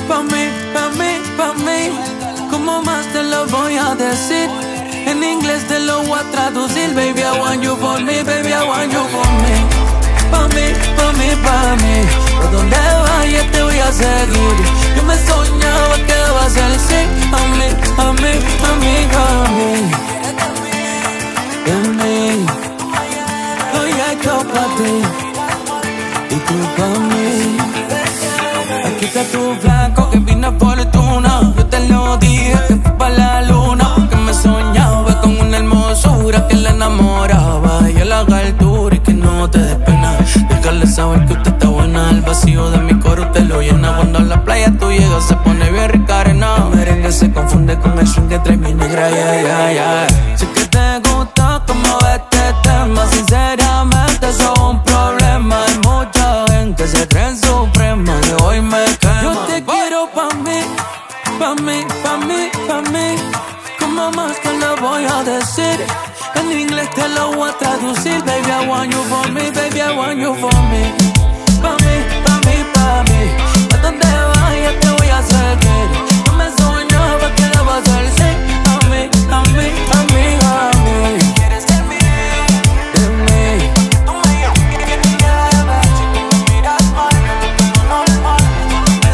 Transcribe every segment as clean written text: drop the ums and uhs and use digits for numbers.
pa' mí, pa' mí, pa' mí. ¿Cómo más te lo voy a decir? En inglés te lo voy a traducir. Baby, I want you for me, baby, I want you for me. Pa' mí, pa' mí, pa' mí. Por donde vayas te voy a seguir. Yo me soñaba que va a ser sí. A mí, a mí, a mí, a mí. En mí, estoy hecho pa' ti y tú pa' mí. Aquí está tu flaco que vino por fortuna. Yo te lo dije que fue pa' la luna, porque me soñaba con una hermosura que la enamoraba. Y a la altura y que no te des pena. Déjale saber que usted está buena. El vacío de mi coro te lo llena. Cuando a la playa tú llegas se pone bien rica arena. El merengue se confunde con el swing que trae mi negra, yeah, yeah, yeah. Sé que te gusta como este tema. Sinceramente eso es un problema. Hay mucha gente se cree suprema y hoy me quema. Yo te quiero pa' mí, pa' mí, pa' mí, pa' mí. ¿Cómo más te lo voy a decir? En inglés te lo voy a traducir. Baby, I want you for me, baby, I want you for me. Pa' mí, pa' mí, pa' mí. A donde vayas te voy a seguir. No me soñaba que la vas a hacer sí. A mí, a mí, a mí, a mí. ¿Quieres ser mí? De mí. Tú me llamas que te lleves. Si tú me miras mal, normal, me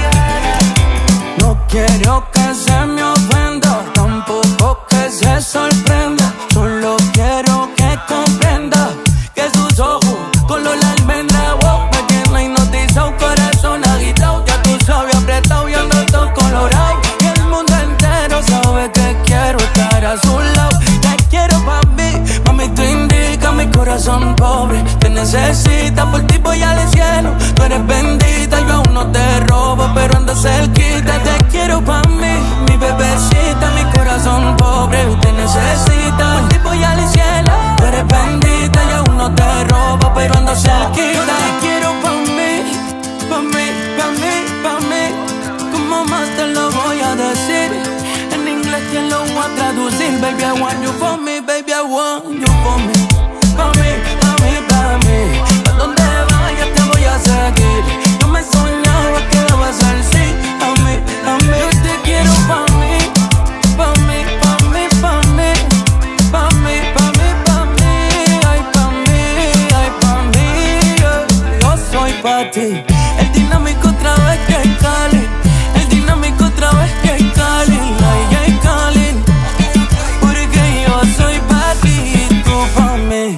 detienes. No quiero que se me ofenda, tampoco que se sorprenda. Solo quiero que comprenda que sus ojos color la almendra, wow, me tiene hipnotizado, corazón agitado. Ya tú sabes, apretado y ando todo colorado. Y el mundo entero sabe que quiero estar a su lado. Te quiero pa' mí, mami, tú indicas mi corazón pobre. Te necesita, por ti voy al cielo. Tú eres bendita, yo aún no te robo, pero ando cerquita. Te quiero pa' mí, mi bebecita, mi corazón pobre. Te necesita, por ti voy al cielo. Tú eres bendita, yo aún no te robo, pero ando cerquita. Yo te quiero pa' mí, pa' mí, pa' mí, pa' mí. ¿Cómo más te lo voy a decir? En inglés te lo voy a traducir. Baby, I want you for me, baby, I want you for me. Pa' mí, pa' mí, pa' mí. Pa' donde vayas te voy a seguir. Yo me soñaba que iba a ser sí. A mí, yo te quiero pa' mí, pa' mí, pa' mí, pa' mí. Pa' mí, pa' mí, pa' mí. Ay, pa' mí, ay, pa' mí, yo soy pa' ti. El dinámico otra vez que hay Cali. El dinámico otra vez que hay Cali. Ay, ay, Cali. Porque yo soy pa' ti y tú pa' mí.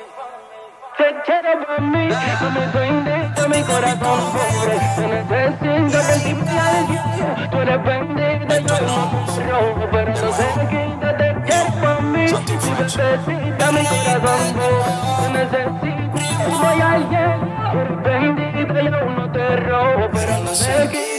Te quiero pa' mí, como soy indicto, mi corazón pobre. Te necesito, por ti voy al cielo. Tú eres bendita, yo no te robo, pero no sé quita. Te quiero pa' mí, mi bebecita, mi corazón pobre. Te necesito, voy al cielo. Tú eres bendita, yo no te robo, pero no sé quita.